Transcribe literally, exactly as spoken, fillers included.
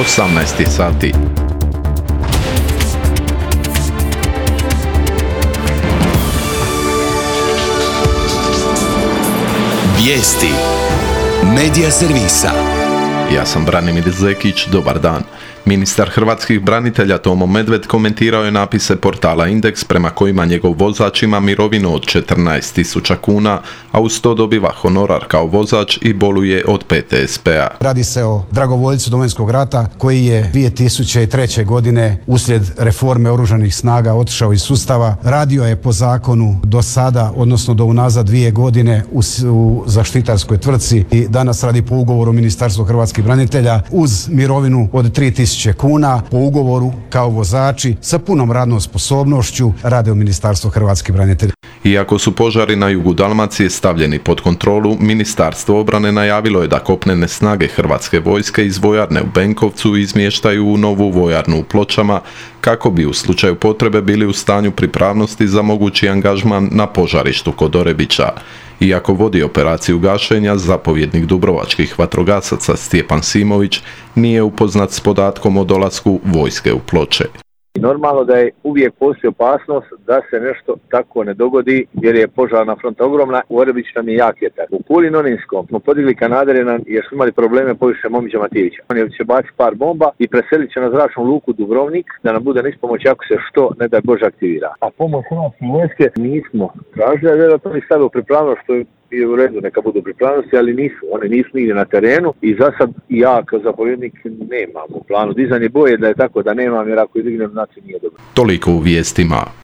osamnaest sati. Vijesti Medija servisa. Ja sam Branimir Zekić, dobar dan. Ministar hrvatskih branitelja Tomo Medved komentirao je napise portala Indeks prema kojima njegov vozač ima mirovinu od četrnaest tisuća kuna, a uz to dobiva honorar kao vozač i boluje od P T S P-a. Radi se o dragovoljcu Domovinskog rata koji je dvije tisuće treće. godine uslijed reforme oružanih snaga otišao iz sustava. Radio je po zakonu do sada, odnosno do unazad dvije godine u, u zaštitarskoj tvrtci i danas radi po ugovoru Ministarstva hrvatskih branitelja uz mirovinu od tri tisuće kuna po ugovoru kao vozači sa punom radnom sposobnošću rade u Ministarstvu hrvatskih branitelja. Iako su požari na jugu Dalmacije stavljeni pod kontrolu, Ministarstvo obrane najavilo je da kopnene snage Hrvatske vojske iz vojarne u Benkovcu izmještaju u novu vojarnu u Pločama kako bi u slučaju potrebe bili u stanju pripravnosti za mogući angažman na požarištu kod Orebića. Iako vodi operaciju gašenja, zapovjednik dubrovačkih vatrogasaca Stjepan Simović nije upoznat s podatkom o dolasku vojske u Ploče. Normalno da je uvijek postoji opasnost da se nešto tako ne dogodi jer je požarna fronta ogromna. U Orebić nam je jak vjetar. U Puli Noninskom smo podigli kanadere jer smo imali probleme poviše Momića Matijevića. On će baciti par bomba i preselit će na zračnu luku Dubrovnik da nam bude nispomoć ako se što ne daj Bože aktivira. A pomoć hrvatske vojske nismo tražili, jer to ni stavio pripravno što je je u redu, neka budu pripravnosti, ali nisu, one nisu nigdje na terenu i za sad ja kao zapovjednik nemam u planu dizanje boje da je tako da nemam, jer ako izdignem znači nije dobro. Toliko u vijestima.